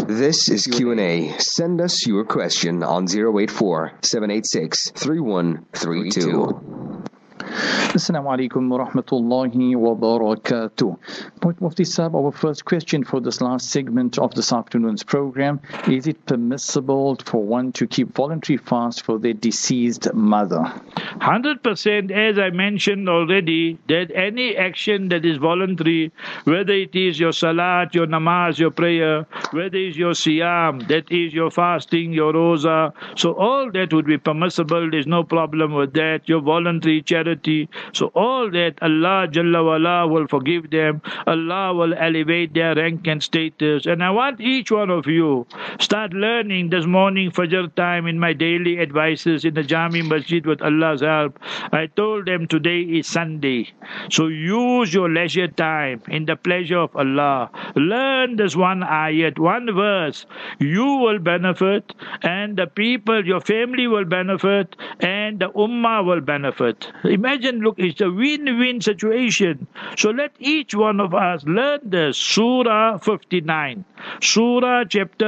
This is Q&A. Send us your question on 084-786-3132. Assalamu alaikum wa rahmatullahi wa barakatuh. Mufti Sahib, our first question for this last segment of this afternoon's program: is it permissible for one to keep voluntary fast for their deceased mother? 100%, as I mentioned already, that any action that is voluntary, whether it is your salat, your namaz, your prayer, whether it is your siyam, that is your fasting, your roza, so all that would be permissible. There's no problem with that. Your voluntary charity, so all that Allah Jalla wala will forgive them. Allah will elevate their rank and status. And I want each one of you start learning this morning Fajr time in my daily advices in the Jami Masjid with Allah's help. I told them today is Sunday, so use your leisure time in the pleasure of Allah. Learn this one ayat, one verse. You will benefit, and the people, your family will benefit, and the ummah will benefit. Imagine, look, it's a win-win situation. So let each one of us learn this. Surah 59. Surah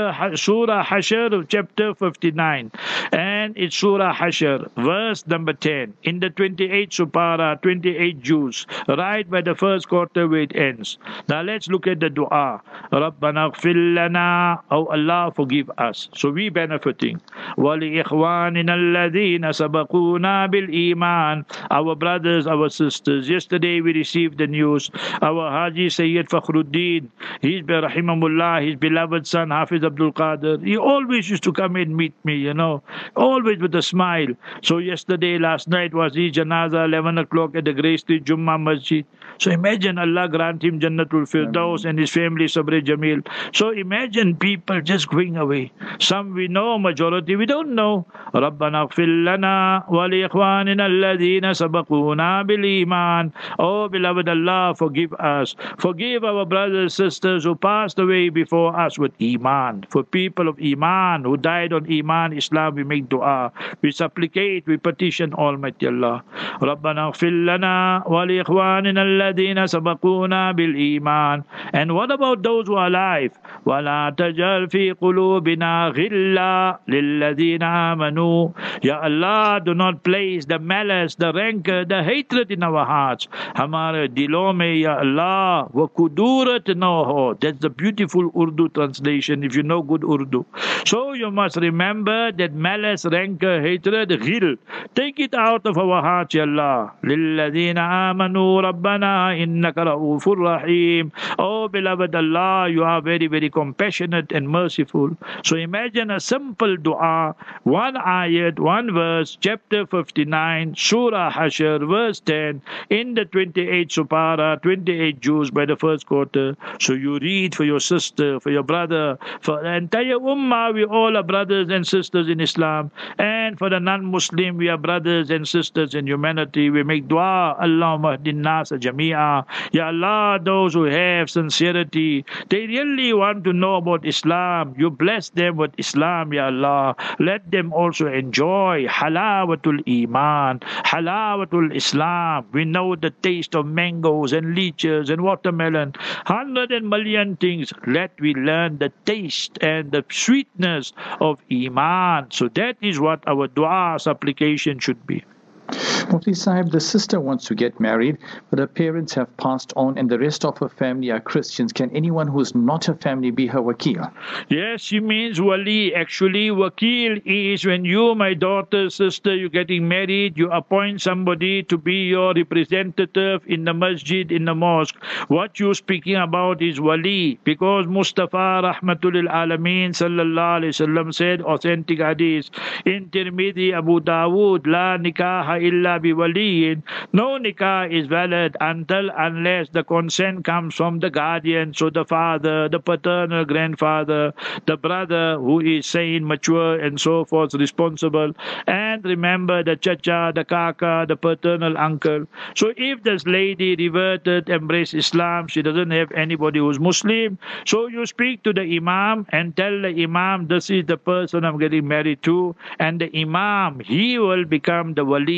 Hashr, chapter 59. And it's Surah Hashr, verse number 10. In the 28th Supara, 28 Juz, right by the first quarter where it ends. Now let's look at the dua. Rabbana ighfir lana, oh Allah, forgive us. So we benefiting. Wa li ikhwanina alladhina sabaquna bil iman. Our brothers, our sisters. Yesterday we received the news. Our Haji Sayyid Fakhruddin, his rahimahullah, his beloved son Hafiz Abdul Qadir, he always used to come and meet me, always with a smile. So yesterday, last night was his janazah, 11 o'clock at the Grey Street Jummah Masjid. So imagine Allah grant him Jannatul Firdaus and his family Sabr Jamil. So imagine people just going away. Some we know, majority we don't know. Rabbana ighfir lana wa li ikhwanina alladhina sabaquna bil iman. Oh beloved Allah, forgive us. Forgive our brothers and sisters who passed away before us with iman. For people of iman who died on iman, Islam, we make dua. We supplicate, we petition Almighty Allah. Rabbana ighfir lana wa li ikhwanina alladhina sabaquna bil iman. And what about those who are alive? وَلَا تَجْعَلْ فِي قُلُوبِنَا غِلًّا لِلَّذِينَ آمَنُوا. Ya Allah, do not place the malice, the rancor, the hatred in our hearts. Hamare dilon mein, Ya Allah, wa kudurat na ho. That's the beautiful Urdu translation, if you know good Urdu. So you must remember that malice, rancor, hatred, ghil. Take it out of our hearts, Ya Allah. لِلَّذِينَ آمَنُوا رَبَّنَا إِنَّكَ رَءُوفٌ رَحِيمٌ. Oh beloved Allah, you are very, very compassionate and merciful. So imagine a simple dua, one ayat, one verse, chapter 59, Surah Hashr, verse 10, in the 28th Supara, 28 Juz by the first quarter. So you read for your sister, for your brother, for the entire ummah. We all are brothers and sisters in Islam. And for the non-Muslim, we are brothers and sisters in humanity. We make dua, Allahumma hdin nasa jami'a. Ya Allah, those who have sincerity, they really want to know about Islam. You bless them with Islam, Ya Allah. Let them also enjoy halawatul iman, halawatul Islam. We know the taste of mangoes and leeches and watermelon, 100 million things. Let we learn the taste and the sweetness of iman. So that is what our dua supplication should be. Mufti Sahib, the sister wants to get married, but her parents have passed on and the rest of her family are Christians. Can anyone who is not her family be her wakil? Yes, she means wali. Actually, wakil is when you, my daughter, sister, you're getting married, you appoint somebody to be your representative in the masjid, in the mosque. What you're speaking about is wali, because Mustafa Rahmatul Alameen Sallallahu Alaihi Wasallam said, authentic hadith, in Tirmidhi, Abu Dawood, la nikaha illa bi waliyin. No nikah is valid unless the consent comes from the guardian, so the father, the paternal grandfather, the brother who is sane, mature, and so forth, responsible. And remember the chacha, the kaka, the paternal uncle. So if this lady reverted, embraced Islam, she doesn't have anybody who's Muslim, so you speak to the imam and tell the imam, this is the person I'm getting married to, and the imam, he will become the wali. Al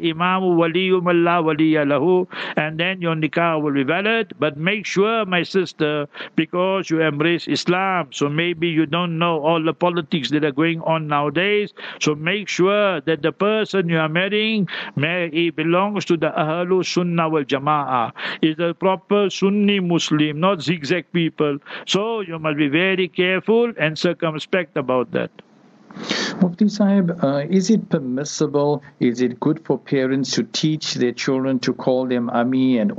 imamu waliyum Allah waliya lahu, and then your nikah will be valid. But make sure, my sister, because you embrace Islam, so maybe you don't know all the politics that are going on nowadays, so make sure that the person you are marrying, he belongs to the Ahlul Sunnah wal Jama'ah, is a proper Sunni Muslim, not zigzag people. So you must be very careful and circumspect about that. Mufti Sahib, is it permissible, is it good for parents to teach their children to call them Ami and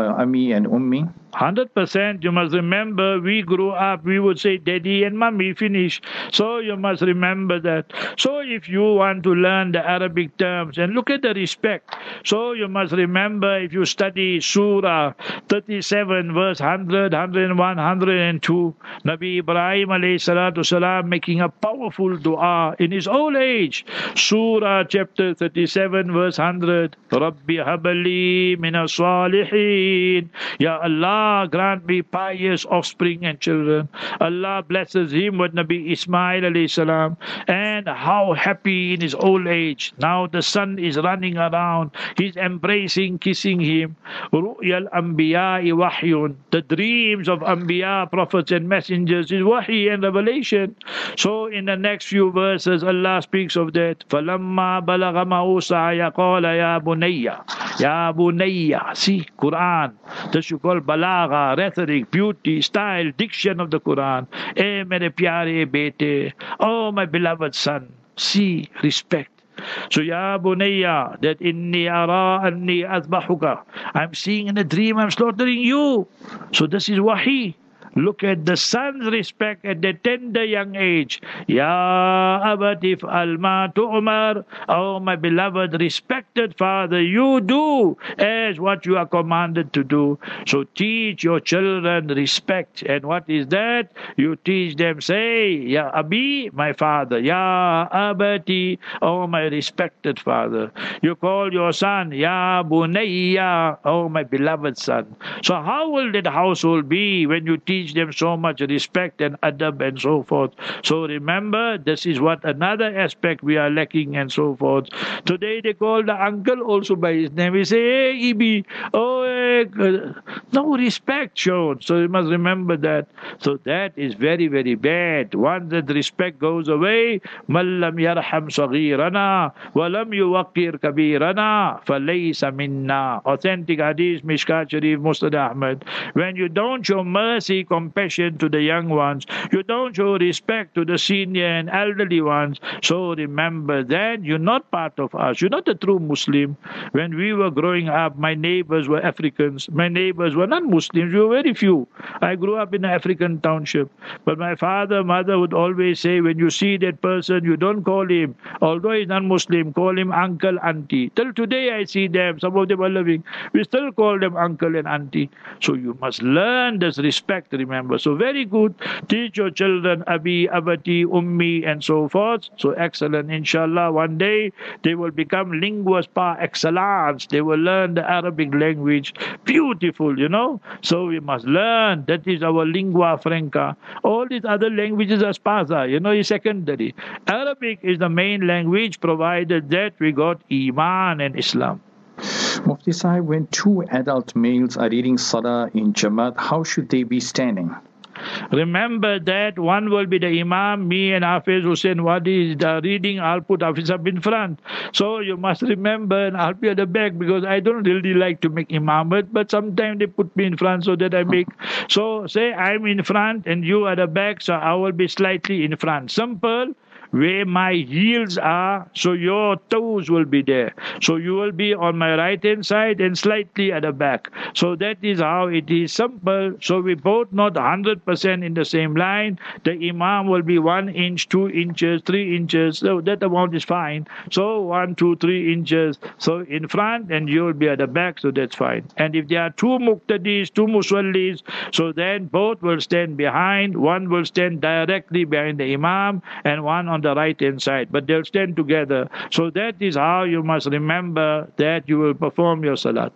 Ummi? 100%. You must remember, we grew up, we would say daddy and mommy, finish. So you must remember that. So if you want to learn the Arabic terms, and look at the respect. So you must remember, if you study Surah 37, verse 100, 101, 102, Nabi Ibrahim alayhi salatu salam making a powerful dua in his old age. Surah chapter 37, verse 100, Rabbi habali minas salihin. Ya Allah, grant me pious offspring and children. Allah blesses him with Nabi Ismail alayhi salam, and how happy in his old age. Now the son is running around, he's embracing, kissing him. Ru'yal anbiya'i wahyun. The dreams of anbiya, prophets and messengers is wahy and revelation. So in the next few verses Allah speaks of that. فَلَمَّا بَلَغَ مَعُ سَعْيَ قَالَ يَا بُنَيَّ Ya Bunayya. See, Quran, that you call balagha, rhetoric, beauty, style, diction of the Quran. Eh, mere pyare bete. Oh, my beloved son. See, respect. So, Ya Bunayya, that inni ara anni azbahuka. I'm seeing in a dream I'm slaughtering you. So this is wahi. Look at the son's respect at the tender young age. Ya abatif alma tu'mar. Oh, my beloved, respected father, you do as what you are commanded to do. So teach your children respect. And what is that? You teach them, say, Ya abi, my father. Ya abati, oh, my respected father. You call your son, Ya bunayya, oh, my beloved son. So how will that household be when you teach them so much respect and adab and so forth? So remember, this is what another aspect we are lacking and so forth. Today they call the uncle also by his name. We say, hey, Ibi, oh, no respect shown. So you must remember that. So that is very, very bad. Once that respect goes away, man lam yarham saghirana wa lam yuwaqqir kabirana falaysa minna. Authentic hadith, Mishkat Sharif, Musnad Ahmad. When you don't show mercy, compassion to the young ones, you don't show respect to the senior and elderly ones, so remember that you're not part of us. You're not a true Muslim. When we were growing up, my neighbors were Africans. My neighbors were not Muslims. We were very few. I grew up in an African township. But my father, mother would always say, when you see that person, you don't call him, although he's not Muslim, call him uncle, auntie. Till today I see them, some of them are living. We still call them uncle and auntie. So you must learn this respect, remember. So very good. Teach your children abi, abati, ummi and so forth. So excellent. Inshallah, one day they will become linguists par excellence. They will learn the Arabic language. Beautiful, you know. So we must learn. That is our lingua franca. All these other languages are sparsa, you know, is secondary. Arabic is the main language, provided that we got Iman and Islam. Mufti Sahib, when two adult males are reading Salah in Jamaat, how should they be standing? Remember that one will be the Imam, me and Hafiz Hussein Wadi is the reading, I'll put Hafiz up in front. So you must remember, and I'll be at the back because I don't really like to make Imamat, but sometimes they put me in front so that I make. So say I'm in front and you at the back, so I will be slightly in front. Simple. Where my heels are, so your toes will be there. So you will be on my right hand side and slightly at the back. So that is how it is simple. So we both not 100% in the same line. The Imam will be 1 inch, 2 inches, 3 inches. So that amount is fine. So 1, 2, 3 inches. So in front and you will be at the back. So that's fine. And if there are two muqtadis, two musallis, so then both will stand behind. One will stand directly behind the Imam and one on the right hand side, but they'll stand together. So that is how you must remember that you will perform your salat.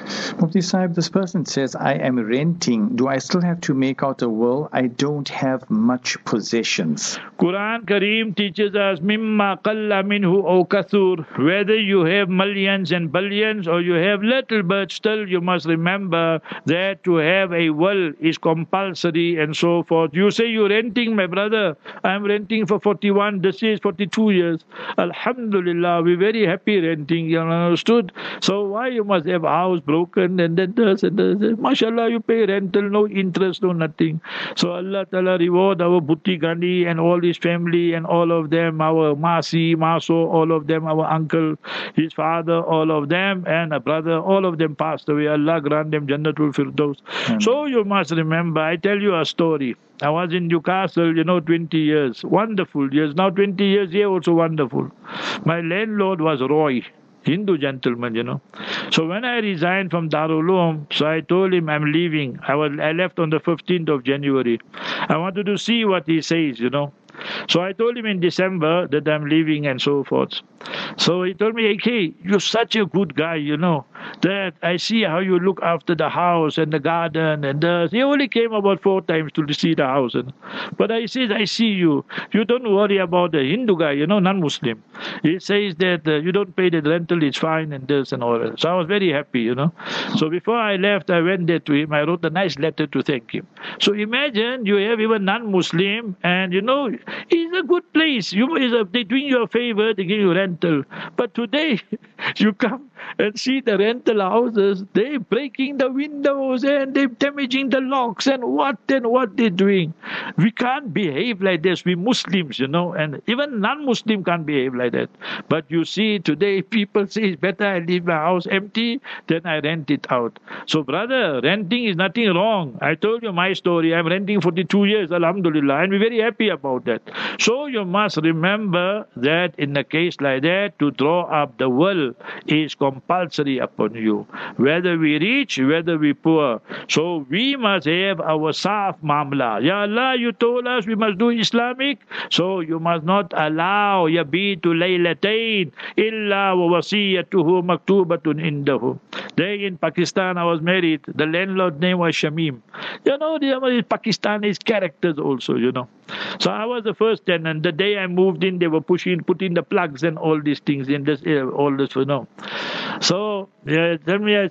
Mufti Sahib, this person says, I am renting. Do I still have to make out a will? I don't have much possessions. Quran Kareem teaches us, mimma qalla minhu aw kathur. Whether you have millions and billions or you have little, but still you must remember that to have a will is compulsory and so forth. You say you're renting, my brother. I'm renting for 41. This is 42 years. Alhamdulillah, we're very happy renting. You understood? So why you must have a house broken and then this and this? MashaAllah, you pay rental, no interest, no nothing. So Allah Ta'ala reward our Bhutti Gandhi and all his family and all of them, our Masi, Maso, all of them, our uncle, his father, all of them, and a brother, all of them passed away. Allah grant them Jannatul Firdaus. So you must remember, I tell you a story. I was in Newcastle, 20 years. Wonderful years. Now 20 years here also wonderful. My landlord was Roy. Hindu gentleman, So when I resigned from Darul Uloom, so I told him I'm leaving. I left on the 15th of January. I wanted to see what he says, So I told him in December that I'm leaving and so forth. So he told me, hey, you're such a good guy, that I see how you look after the house and the garden and this. He only came about 4 times to see the house. But I said, I see you. You don't worry about the Hindu guy, non-Muslim. He says that you don't pay the rental, it's fine and this and all that. So I was very happy, So before I left, I went there to him. I wrote a nice letter to thank him. So imagine you have even non-Muslim and, it's a good place. They're doing you a favor, they give you rental. But today, you come and see the rental houses, they're breaking the windows and they're damaging the locks and what they're doing. We can't behave like this. We Muslims, and even non-Muslim can't behave like that. But you see, today people say it's better I leave my house empty than I rent it out. So brother, renting is nothing wrong. I told you my story. I'm renting 42 years, alhamdulillah, and we're very happy about that. So you must remember that in a case like that, to draw up the will is compulsory upon you, whether we rich, whether we poor. So we must have our Saaf Mamla. Ya Allah, you told us we must do Islamic, so you must not allow yabitu laylatain illa wa wasiyatuhu maktubatun indahu. There in Pakistan, I was married. The landlord's name was Shamim. The Pakistani characters also, So I was the first tenant. The day I moved in, they were putting the plugs and all these things in this, all this, So, tell me,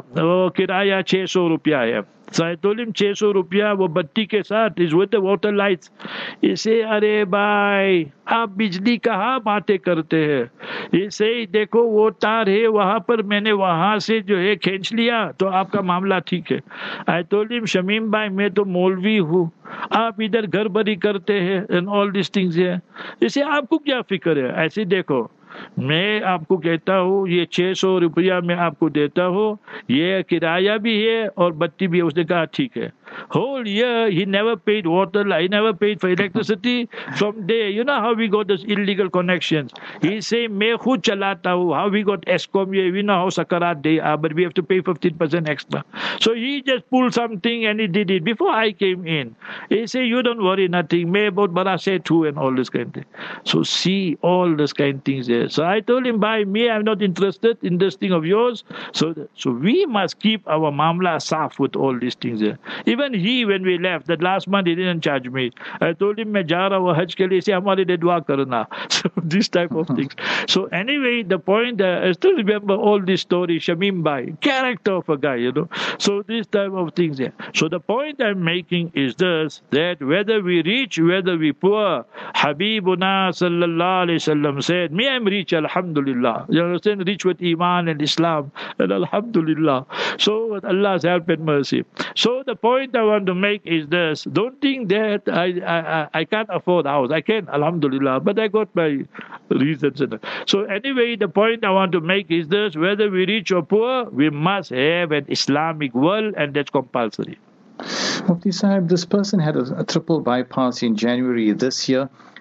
kiraya 600 rupiah hai. So I told him 600 rupiah wo batti ke saath is with the water lights. He say, अरे भाई आप बिजली कहाँ बातें करते हैं? He say, देखो वो तार है वहाँ पर, मैंने वहाँ से जो है खींच लिया तो आपका मामला ठीक है. I told him, शमीम भाई मैं तो मौलवी हूँ, आप इधर घर भरी करते हैं and all these things है. He say, आपको क्या फिक्र है? ऐसे देखो, मैं आपको कहता हूँ ये 600 रुपया मैं आपको देता हूँ, ये किराया भी है और बत्ती भी है. उसने कहा ठीक है. Whole year he never paid water, he never paid for electricity. From there, how we got those illegal connections. He say मैं खुद चलाता हूँ. How we got ESCOM here, we know how sakarat they are, but we have to pay 15% extra. So he just pulled something and he did it before I came in. He say you don't worry nothing, मैं बहुत बड़ा set हूँ and all this kind of thing. So see all this kind of things there. So I told him, by me, I'm not interested in this thing of yours. So we must keep our mamla saaf with all these things there. Even he, when we left, that last month, he didn't charge me. I told him, मैं जा रहा हूँ हज के लिए, से हमारे लिए दुआ करना. So this type of things. So anyway, the point, I still remember all this story, Shamim Bhai, character of a guy, So this type of things there. So the point I'm making is this, that whether we rich, whether we poor, Habibuna sallallahu alayhi wasallam said, me I'm rich, alhamdulillah. You understand? Rich with Iman and Islam, and alhamdulillah. So with Allah's help and mercy. So the point I want to make is this: don't think that I can't afford a house. I can, alhamdulillah, but I got my reasons. So anyway, the point I want to make is this: whether we rich or poor, we must have an Islamic will, and that's compulsory. Mufti Sahib, this person had a triple bypass in January this year.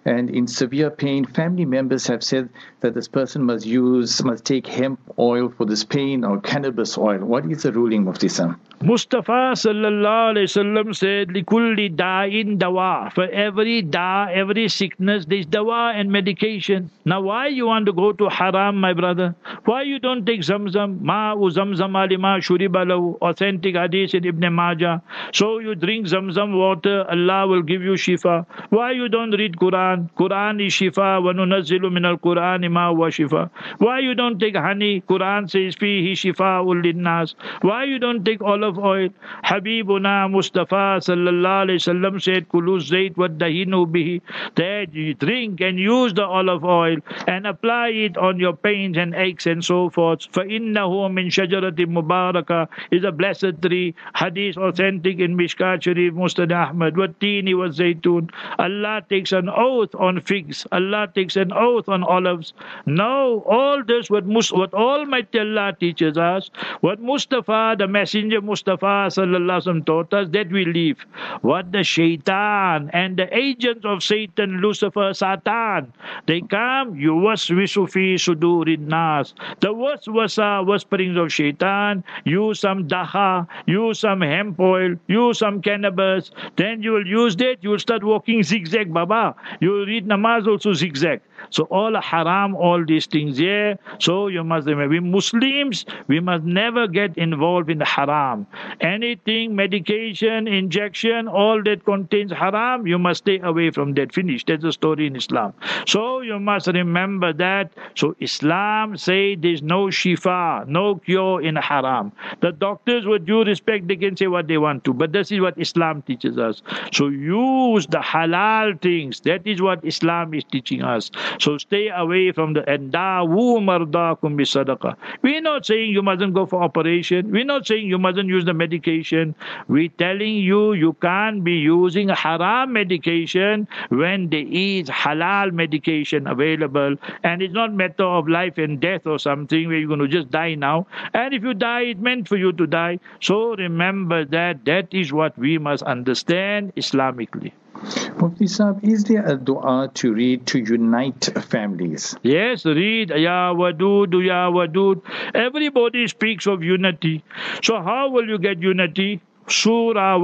and in severe pain. Family members have said that this person must take hemp oil for this pain or cannabis oil. What is the ruling, Mufti Sam? Mustafa sallallahu alaihi wasallam said, "Likulli da'in dawa." For every every sickness, there's dawa and medication. Now, why you want to go to haram, my brother? Why you don't take Zamzam? Ma'u Zamzam alima shuriba lahu. Authentic hadith in Ibn Majah. So you drink Zamzam water, Allah will give you shifa. Why you don't read Quran? Quran is shifa. Wa nunazzilu min al-Quran ma huwa shifa. Why you don't take honey? Quran says fihi shifa'ul linnas. Why you don't take olive oil? Habibuna Mustafa sallallahu alaihi wasallam said, "Kulu zayt wa dahinu bihi." That you drink and use the olive oil and apply it on your pains and aches and so forth. فَإِنَّهُ مِنْ شَجَرَةٍ مُبَارَكَةٍ is a blessed tree. Hadith authentic in Mishkat Sharif, Musnad Ahmad. وَالتِّينِ وَالزَّيْتُونِ. Allah takes an oath on figs. Allah takes an oath on olives. No, all this what Almighty Allah teaches us, what Mustafa, the Messenger Mustafa sallallahu alaihi wasallam taught us, that we leave. What the shaitan and the agents of Satan, Lucifer, Satan, they come, yuwaswisu fi sudurin nas. The whisperings of shaitan, use some daha, use some hemp oil, use some cannabis, then you will use that, you will start walking zigzag, Baba. You will read namaz also zigzag. So all haram, all these things, yeah. So you must remember, we Muslims, we must never get involved in the haram. Anything, medication, injection, all that contains haram, you must stay away from that. Finish. That's the story in Islam. So you must remember that. So Islam say there's no shifa, no cure in haram. The doctors, with due respect, they can say what they want to, but this is what Islam teaches us. So use the halal things. That is what Islam is teaching us. So stay away from the endawu mardakum bi sadaqah. We're not saying you mustn't go for operation. We're not saying you mustn't use the medication. We're telling you you can't be using haram medication when there is halal medication available, and it's not matter of life and death or something where you're going to just die now. And if you die, it's meant for you to die. So remember that is what we must understand Islamically. Mufti Sahib, is there a dua to read to unite families? Yes, read Ya Wadud, Ya Wadud. Everybody speaks of unity. So how will you get unity? Surah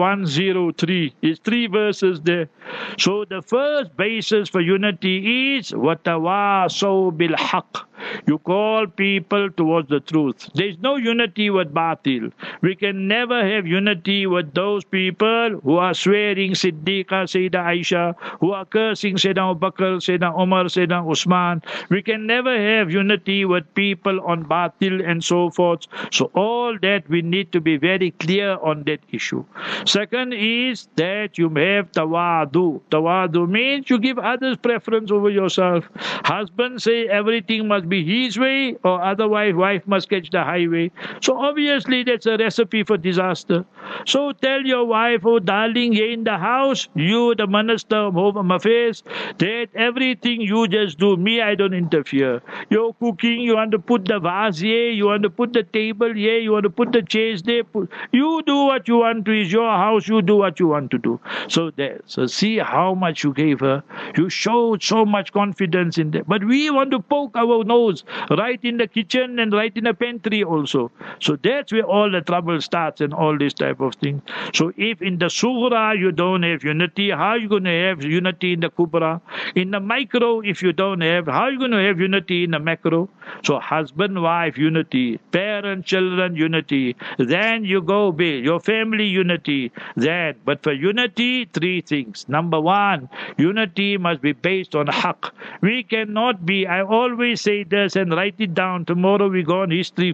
103 is 3 verses there. So the first basis for unity is watawasaw bil haqq. You call people towards the truth. There is no unity with batil. We can never have unity with those people who are swearing Siddiqa, Sayyidah Aisha, who are cursing Sayyidina Abu Bakr, Sayyidina Umar, Sayyidina Usman. We can never have unity with people on batil and so forth. So all that we need to be very clear on that issue. Second is that you have tawadu. Tawadu means you give others preference over yourself. Husband say everything must be his way, or otherwise wife must catch the highway. So obviously that's a recipe for disaster. So tell your wife, oh darling, you're in the house, you the minister of Home Affairs, that everything you just do, me I don't interfere. You're cooking, you want to put the vase here, you want to put the table here, you want to put the chairs there, you do what you want to, is your house, you do what you want to do. So see how much you gave her. You showed so much confidence in that. But we want to poke our nose right in the kitchen and right in the pantry also. So that's where all the trouble starts and all this type of thing. So if in the Sughra you don't have unity, how are you going to have unity in the Kubra? In the micro, if you don't have, how are you going to have unity in the macro? So husband, wife, unity. Parent, children, unity. Then you go big. Your family, unity. Then, but for unity, 3 things. Number 1, unity must be based on haqq. We cannot be, I always say this and write it down. Tomorrow we go on history.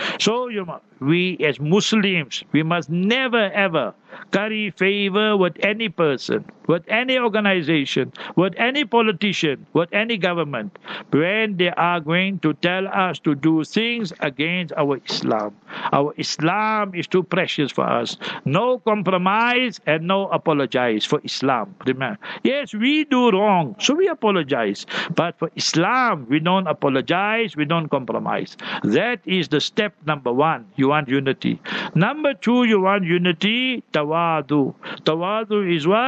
So we as Muslims, we must never ever curry favor with any person, with any organization, with any politician, with any government, when they are going to tell us to do things against our Islam. Our Islam is too precious for us. No compromise and no apologize for Islam. Remember, yes, we do wrong, so we apologize. But for Islam, we don't apologize, we don't compromise. That is the step number 1. You want unity. Number 2, you want unity, tawadu. Tawadu is what? You give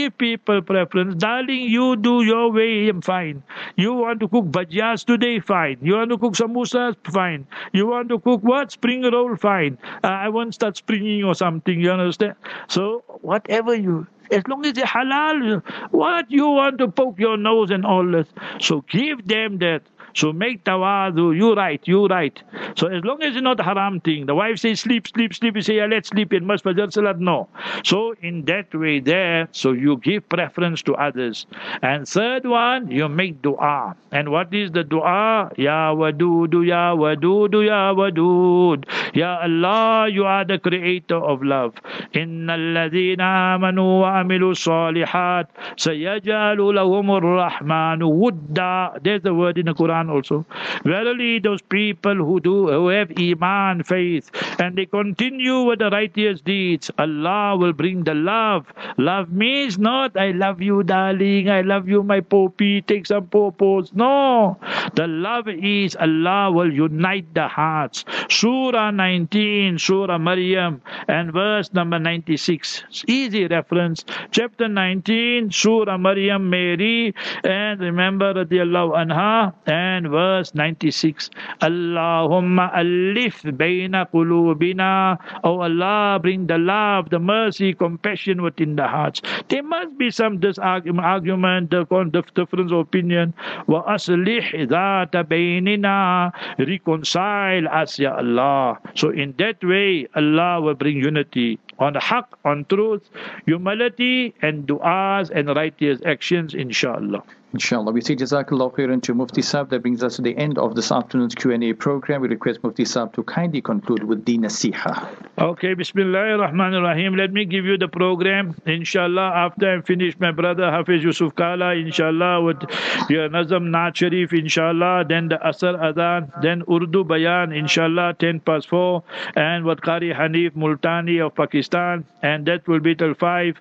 give people preference. Darling, you do your way, I'm fine. You want to cook bhajiyas today, fine. You want to cook samosas, fine. You want to cook what? Spring roll, fine. I won't start springing or something, you understand? So, whatever you... As long as it's halal, what you want to poke your nose and all that. So give them that. So make tawadu. You right. So as long as it's not a haram thing. The wife says sleep. You say, yeah, let's sleep in must fajr salat. No. So in that way there, so you give preference to others. And third one, you make dua. And what is the dua? Ya Wadudu, Ya Wadudu, Ya Wadud. Ya Allah, you are the creator of love. Inna alladhina amanu wa amilu salihat sayajalu lahumur rahmanu wudda. There's the word in the Quran also. Verily, those people who have iman, faith, and they continue with the righteous deeds, Allah will bring the love. Love means not I love you, darling, I love you, my poppy, take some popos. No, the love is Allah will unite the hearts. Surah 19, Surah Maryam, and verse number 96. Easy reference. Chapter 19, Surah Maryam, Mary, and remember radiallahu anha, and verse 96. Allahumma alif bayna qulubina. Oh Allah, bring the love, the mercy, compassion within the hearts. There must be some argument, difference of opinion. Wa aslih dhata baynina. Reconcile us, Ya Allah. So in that way, Allah will bring unity on haqq, on truth, humility, and du'as and righteous actions, inshallah. Inshallah. We say Jazakallah khairan to Mufti Saab. That brings us to the end of this afternoon's Q&A program. We request Mufti Saab to kindly conclude with the nasiha. Okay, Bismillahir Rahmanir Rahim. Let me give you the program. Inshallah, after I finish my brother Hafiz Yusuf Kala, inshallah, with your Nazam Naat Sharif, inshallah, then the Asr Adhan, then Urdu Bayan, inshallah, 4:10, and what Qari Hanif Multani of Pakistan, and that will be till 5,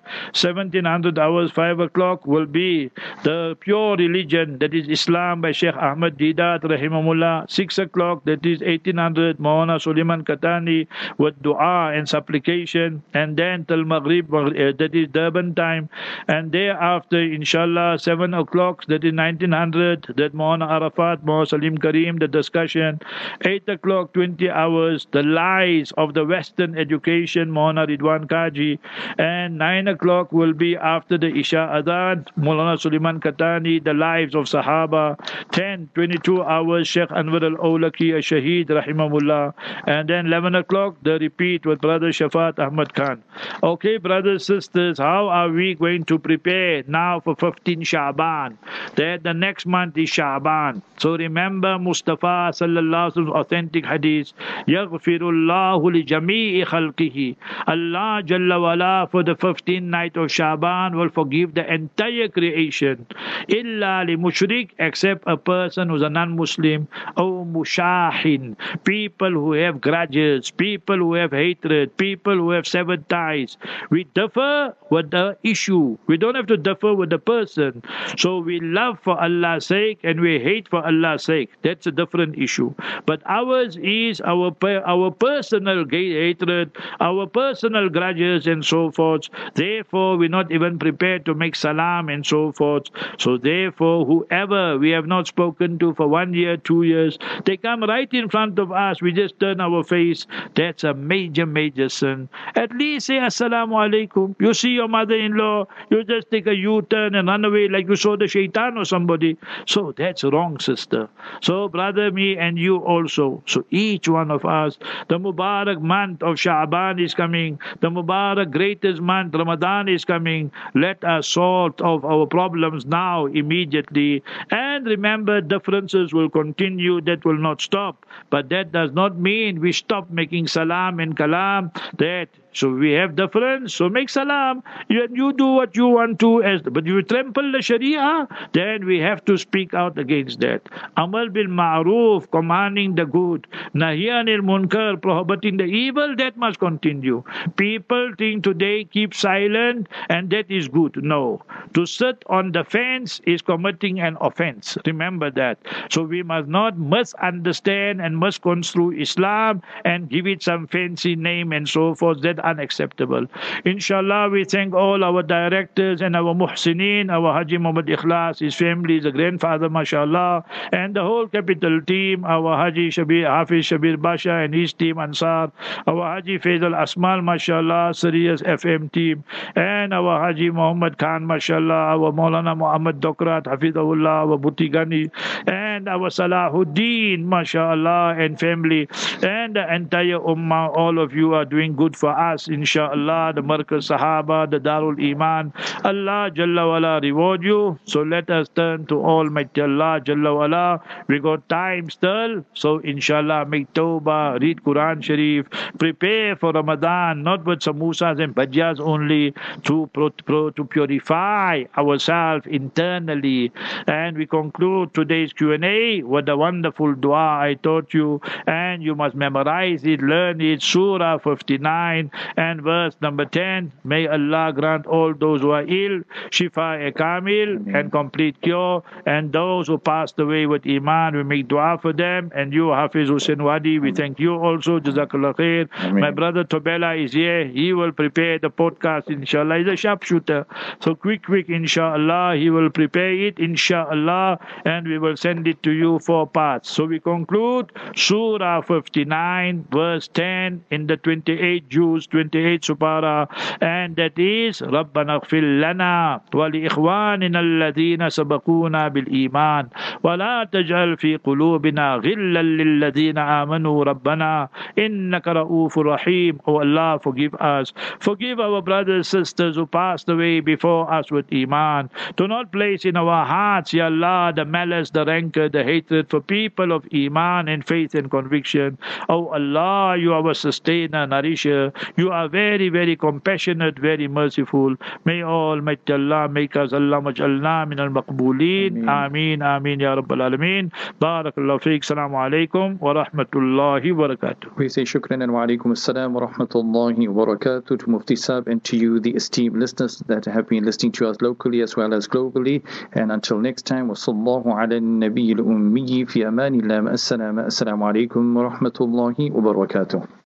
1700 hours, 5 o'clock will be the pure religion, that is Islam by Sheikh Ahmad Didat Rahimahullah. 6 o'clock, that is 1800, Maulana Suleiman Katani with dua and supplication, and then till Maghrib, that is Durban time, and thereafter inshallah 7 o'clock, that is 1900, that Maulana Arafat, Maulana Salim Karim, the discussion. 8 o'clock, 20 hours, the lies of the Western education, Maulana Ridwan Kaji, and 9 o'clock will be after the Isha Adhan, Maulana Suleiman Katani, the lives of Sahaba. 10, 22 hours, Sheikh Anwar al-Awlaki, a Shaheed, Rahimahullah. And then 11 o'clock, the repeat with Brother Shafat Ahmad Khan. Okay, brothers, sisters, how are we going to prepare now for 15 Sha'ban? That the next month is Sha'ban. So remember Mustafa sallallahu alaihi wasallam authentic hadith, Yaghfirullahu li jami'i khalqihi. Allah Jalla wala for the 15th night of Sha'ban will forgive the entire creation. Illa li mushrik, except a person who's a non-Muslim, or mushahin, people who have grudges, people who have hatred, people who have severed ties. We differ with the issue. We don't have to differ with the person. So we love for Allah's sake and we hate for Allah's sake. That's a different issue. But ours is our personal hatred, our personal grudges and so forth. Therefore, we're not even prepared to make salam and so forth. So therefore, whoever we have not spoken to for 1 year, 2 years, they come right in front of us. We just turn our face. That's a major, major sin. At least say Assalamu alaikum. You see your mother-in-law, you just take a U-turn and run away like you saw the shaitan or somebody. So that's wrong, sister. So brother, me and you also. So each one of us, the Mubarak month of Sha'ban is coming. The Mubarak greatest month, Ramadan is coming. Let us sort of our problems now, immediately. And remember, differences will continue. That will not stop. But that does not mean we stop making salam and kalam. So we have difference, so make salam. You do what you want to, but you trample the Sharia, then we have to speak out against that. Amal bil ma'roof, commanding the good. Nahi anil munkar, prohibiting the evil, that must continue. People think today keep silent and that is good. No. To sit on the fence is committing an offense. Remember that. So we must not misunderstand and misconstrue Islam and give it some fancy name and so forth. That's unacceptable. Inshallah, we thank all our directors and our muhsineen, our Haji Muhammad Ikhlas, his family, the grandfather, mashallah, and the whole capital team, our Haji Hafiz Shabir Basha and his team Ansar, our Haji Faisal Asmal, mashallah, Sirius FM team, and our Haji Muhammad Khan, mashallah, our Maulana Muhammad Dokrat, Hafidahullah, our Butigani, and our Salahuddin, mashallah, and family, and the entire Ummah. All of you are doing good for us, inshallah. The Markaz Sahaba, the Darul Iman, Allah Jalla wala reward you. So let us turn to Almighty Allah Jalla wala. We got time still, so inshallah make tawbah, read Quran Sharif, prepare for Ramadan, not with samosas and bhajiyas only, to purify ourselves internally. And we conclude today's Q&A with a wonderful dua I taught you, and you must memorize it, learn it. Surah 59 and verse number 10. May Allah grant all those who are ill shifa kamil and complete cure, and those who passed away with iman, we make dua for them. And you, Hafiz Hussein Wadi, we thank you also. Jazakallah khair. My brother Tobela is here. He will prepare the podcast, inshallah. He's a sharpshooter, so quick, inshallah. He will prepare it, inshallah, and we will send it to you 4 parts. So we conclude Surah 59 verse 10 in the 28 Juz, 28 Supara, and that is Rabbana ighfir lana wa li ikhwanina alladhina sabaquna bil iman wa la taj'al fi qulubina ghillan lil ladhina amanu rabbana innaka ra'ufur rahim. Oh Allah, forgive us, forgive our brothers and sisters who passed away before us with iman. Do not place in our hearts, Ya Allah, the malice, the rancor, the hatred for people of iman and faith and conviction. Oh Allah, you are our sustainer, nourisher. You are very, very compassionate, very merciful. May Almighty Allah make us Allahumma ij'alna min al-maqbooleen. Ameen, ameen, Ya Rabbal Alameen. Barakallahu feek. Assalamu alaikum wa rahmatullahi wa barakatuh. We say shukran and wa alaikum assalam wa rahmatullahi wa barakatuh to Mufti Sahib and to you, the esteemed listeners that have been listening to us locally as well as globally. And until next time, wa sallallahu ala nabiyil ummi fi amanillah. Assalamu alaikum wa rahmatullahi wa barakatuh.